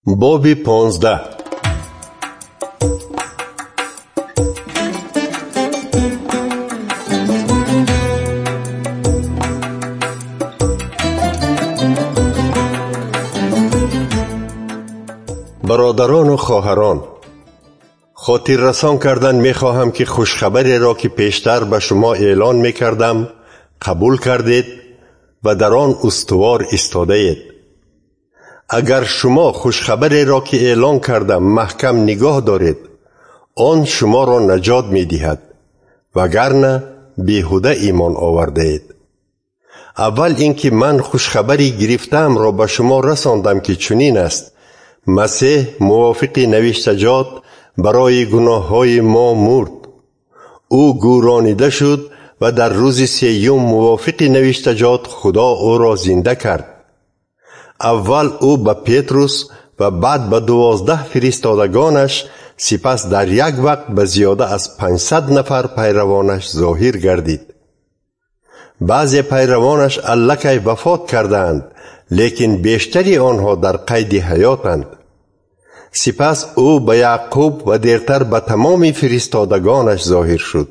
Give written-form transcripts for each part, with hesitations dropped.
باب 15. برادران و خواهران، خاطر رسان کردن می خواهم که خوشخبری را که پیشتر به شما اعلان می کردم قبول کردید و در آن استوار ایستاده اید. اگر شما خوشخبری را که اعلان کردم محکم نگاه دارید، آن شما را نجات می دهد، وگرنه بیهوده ایمان آورده اید. اول اینکه من خوشخبری گرفتم را به شما رساندم که چنین است: مسیح موافق نوشتجات برای گناه های ما مرد. او گورانیده شد و در روز سیوم موافق نوشتجات خدا او را زنده کرد. اول او به پتروس و بعد به 12 فرستادگانش، سپس در یک وقت به زیاده از 500 نفر پیروانش ظاهر گردید. بعضی پیروانش الکی وفات کردند، لیکن بیشتری آنها در قید حیاتند. سپس او به یعقوب و دیرتر به تمام فرستادگانش ظاهر شد.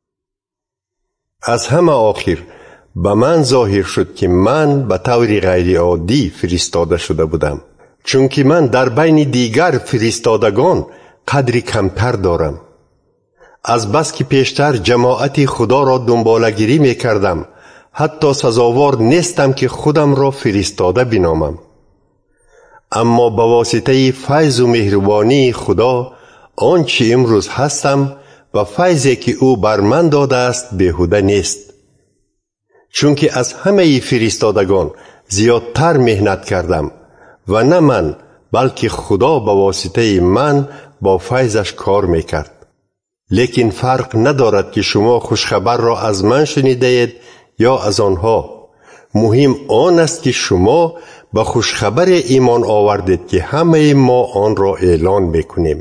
از همه آخر به من ظاهر شد که من به طور غیر عادی فرستاده شده بودم، چون که من در بین دیگر فرستادگان قدری کمتر دارم. از بس که پیشتر جماعت خدا را دنبالگیری می کردم، حتی سزاوار نیستم که خودم را فرستاده بنامم. اما به واسطه فیض و مهربانی خدا آنچه امروز هستم و فیضی که او بر من داده است بیهوده نیست. چون که از همه فرستادگان زیادتر مهنت کردم و نه من بلکه خدا به واسطه من با فیضش کار میکرد. لیکن فرق ندارد که شما خوشخبر را از من شنیده اید یا از آنها. مهم آن است که شما به خوشخبر ایمان آوردید که همه ما آن را اعلان میکنیم.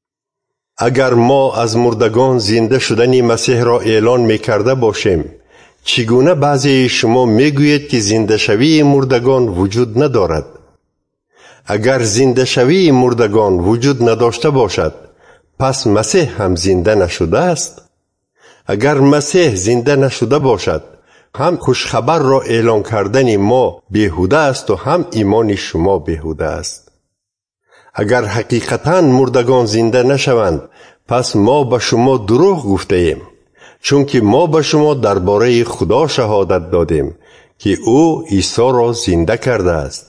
اگر ما از مردگان زنده شدن مسیح را اعلان میکرده باشیم، چگونه بعضی شما میگویید که زنده شوی مردگان وجود ندارد؟ اگر زنده شوی مردگان وجود نداشته باشد، پس مسیح هم زنده نشده است؟ اگر مسیح زنده نشده باشد، هم خوشخبر را اعلان کردن ما بیهوده است و هم ایمان شما بیهوده است. اگر حقیقتاً مردگان زنده نشوند، پس ما به شما دروغ گفته ایم، چون که ما به شما درباره خدا شهادت دادیم که او عیسی را زنده کرده است.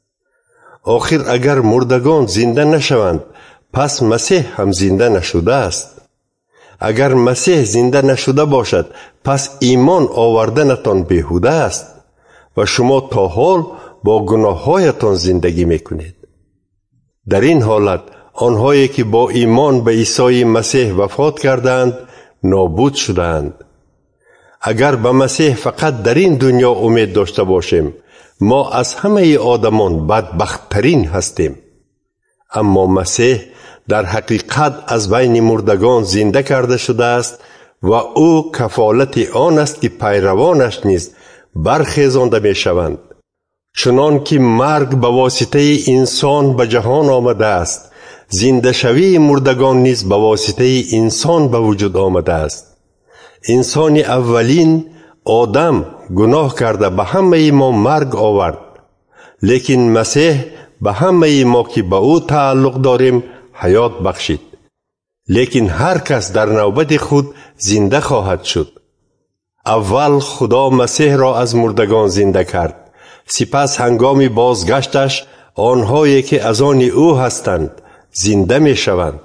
آخر اگر مردگان زنده نشوند، پس مسیح هم زنده نشده است. اگر مسیح زنده نشده باشد، پس ایمان آوردنتان بیهوده است و شما تا حال با گناههایتان زندگی میکنید. در این حالت آنهایی که با ایمان به عیسی مسیح وفات کردند نابود شدند. اگر به مسیح فقط در این دنیا امید داشته باشیم، ما از همه آدمان بدبخت‌ترین هستیم. اما مسیح در حقیقت از بین مردگان زنده کرده شده است و او کفالت آن است که پیروانش نیز برخیزانده می شوند. چنان که مرگ به واسطه انسان به جهان آمده است، زنده شوی مردگان نیز به واسطه انسان به وجود آمده است. انسان اولین آدم گناه کرده به همه ما مرگ آورد، لیکن مسیح به همه ما که به او تعلق داریم حیات بخشید. لیکن هر کس در نوبت خود زنده خواهد شد. اول خدا مسیح را از مردگان زنده کرد، سپس هنگام بازگشتش آنهایی که از آن او هستند زنده می شوند.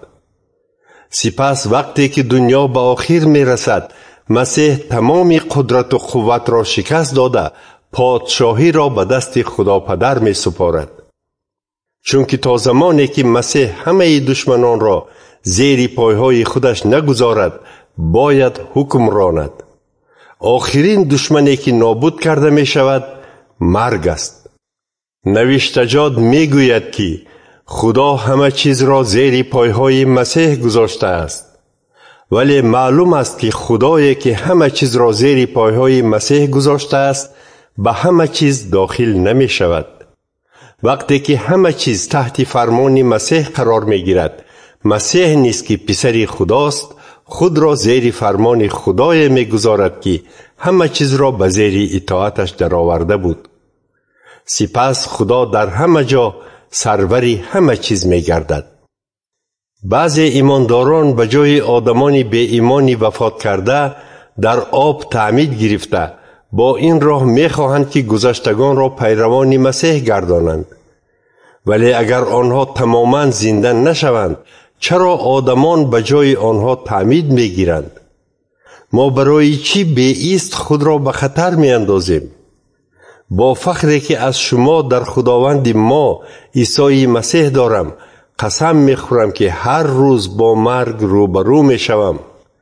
سپس وقتی که دنیا به آخر می رسد، مسیح تمام قدرت و قوت را شکست داده پادشاهی را به دست خدا پدر می سپارد. چون که تا زمانی که مسیح همه دشمنان را زیر پایهای خودش نگذارد باید حکم راند. آخرین دشمنی که نابود کرده می شود مرگ است. نوشتجات می گوید که خدا همه چیز را زیر پایهای مسیح گذاشته است. ولی معلوم است که خدایی که همه چیز را زیر پایهای مسیح گذاشته است به همه چیز داخل نمی شود. وقتی که همه چیز تحت فرمان مسیح قرار می گیرد، مسیح نیز که پسر خداست خود را زیر فرمان خدای می گذارد که همه چیز را به زیر اطاعتش در آورده بود. سپس خدا در همه جا سروری همه چیز می گردد. بعضی ایمانداران به جای آدمان بی ایمانی وفات کرده در آب تعمید گرفته با این راه می خواهند که گذشتگان را پیروان مسیح گردانند. ولی اگر آنها تماما زنده نشوند، چرا آدمان به جای آنها تعمید می گیرند؟ ما برای چی به ایست خود را به خطر می اندازیم؟ با فخری که از شما در خداوند ما عیسی مسیح دارم، قسم می خورم که هر روز با مرگ روبرو می شوم.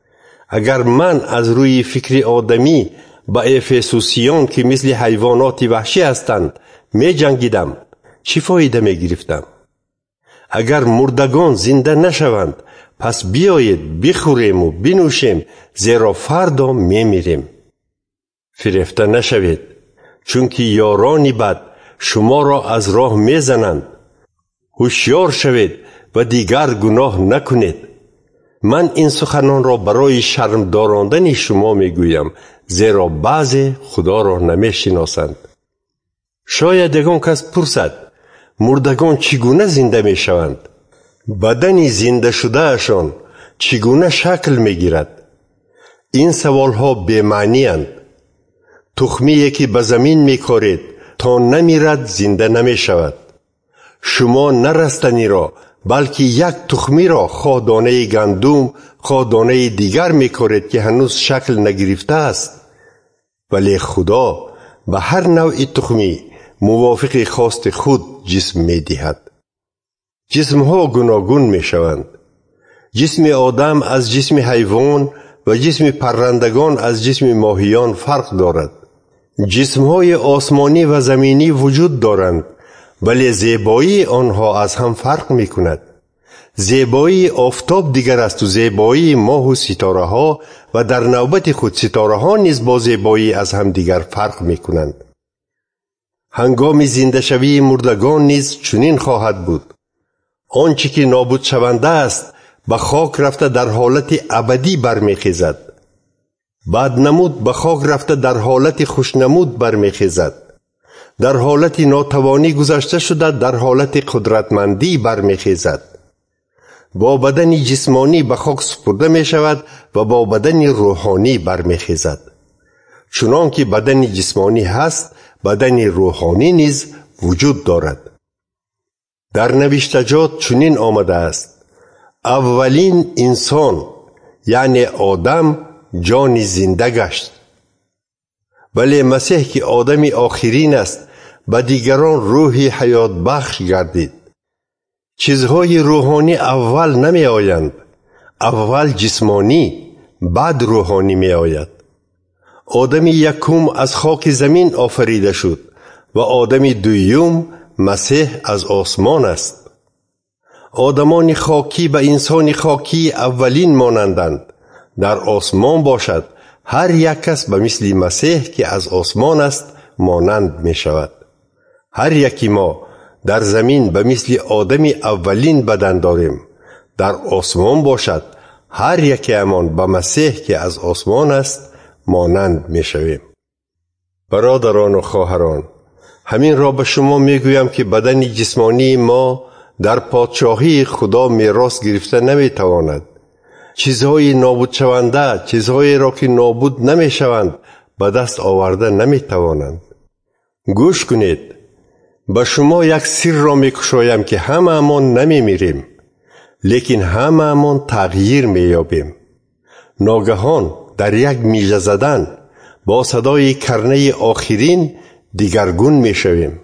اگر من از روی فکر آدمی با افسوسیان که مثل حیوانات وحشی هستند می جنگیدم، چی فایده می گرفتم؟ اگر مردگان زنده نشوند، پس بیایید بخوریم و بنوشیم، زیرا فردا می میریم. فریفته نشوید، چون که یاران بد شما را از راه می زنند. هوشیار شوید و دیگر گناه نکنید. من این سخنان را برای شرم داراندن شما می گویم، زیرا بعضی خدا را نمی شناسند. شاید یگان کس پرسد مردگان چگونه زنده می شوند؟ بدن زنده شده اشان چگونه شکل می گیرد؟ این سوال ها بی‌معنی اند. تخمی که به زمین می کارید تا نمیرد زنده نمی شود. شما نرستنی را بلکه یک تخمی را خواه دانه گندم خواه دانه دیگر می کارید که هنوز شکل نگرفته است. ولی خدا به هر نوع تخمی موافق خواست خود جسم می دهد. جسم ها گوناگون می شوند. جسم آدم از جسم حیوان و جسم پرندگان از جسم ماهیان فرق دارد. جسم های آسمانی و زمینی وجود دارند، ولی زیبایی آنها از هم فرق می کند. زیبایی آفتاب دیگر است و زیبایی ماه و ستاره ها و در نوبت خود ستاره ها نیز با زیبایی از هم دیگر فرق می کنند. هنگام زنده شوی مردگان نیز چنین خواهد بود. آنچه که نابود شونده است به خاک رفته در حالت ابدی برمیخیزد. بدنمود به خاک رفته در حالت خوشنمود برمیخیزد. در حالت ناتوانی گذشته شده در حالت قدرتمندی برمیخیزد. با بدن جسمانی به خاک سپرده می شود و با بدن روحانی برمیخیزد. چنان که بدن جسمانی هست، بدن روحانی نیز وجود دارد. در نوشتجات چنین آمده است: اولین انسان یعنی آدم جان زنده گشت. ولی مسیح که آدم آخرین است به دیگران روح حیات بخش گردید. چیزهای روحانی اول نمی آیند. اول جسمانی، بعد روحانی می آید. آدم یکم از خاک زمین آفریده شد و آدم دویم مسیح از آسمان است. آدمان خاکی به انسان خاکی اولین مانندند. در آسمان باشد هر یک کس به مثل مسیح که از آسمان است مانند می شود. هر یکی ما در زمین به مثل آدم اولین بدن داریم. در آسمان باشد هر یکی امان به مسیح که از آسمان است مانند می شویم. برادران و خواهران، همین را به شما می گویم که بدن جسمانی ما در پادشاهی خدا میراث گرفته نمی تواند. چیزهای نابود شونده، چیزهایی را که نابود نمی شوند به دست آورده نمی توانند. گوش کنید، به شما یک سر را می کشایم که همه امان نمی میریم، لیکن همه امان تغییر می یابیم. ناگهان در یک میژه زدن با صدای کرنه آخرین دیگرگون می شویم.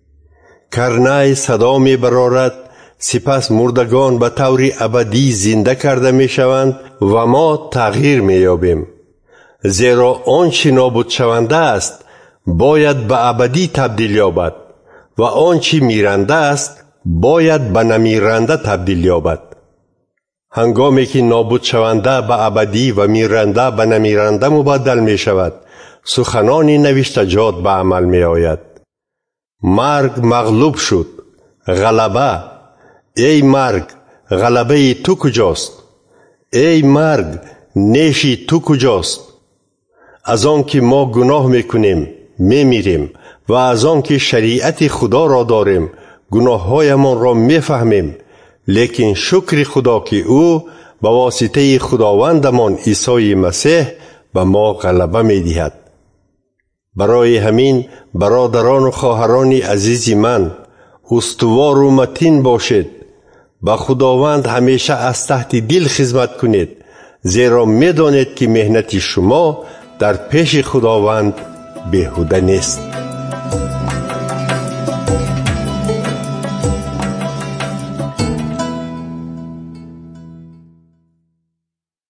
کرنه صدا می برارد، سپس مردگان به طور ابدی زنده کرده می شوند و ما تغییر می یابیم. زیرا آنچه نابود شونده است باید به ابدی تبدیل یابد و آنچه میرنده است باید به نمیرنده تبدیل یابد. هنگامی که نابود شونده به ابدی و میرنده به نمیرنده مبدل می شود، سخنان نوشتجات به عمل می آید. مرگ مغلوب شد. غلبه. ای مرگ، غلبه تو کجاست؟ ای مرگ، نیشی تو کجاست؟ از آن که ما گناه میکنیم میمیریم و از آن که شریعت خدا را داریم گناههایمان را میفهمیم، لیکن شکر خدا که او به واسطه خداوندمان عیسی مسیح به ما غلبه میدهد. برای همین برادران و خواهران عزیز من، استوار و متین باشید. به خداوند همیشه از تحت دل خدمت کنید، زیرا میدانید که مهنت شما در پیش خداوند بیهوده نیست.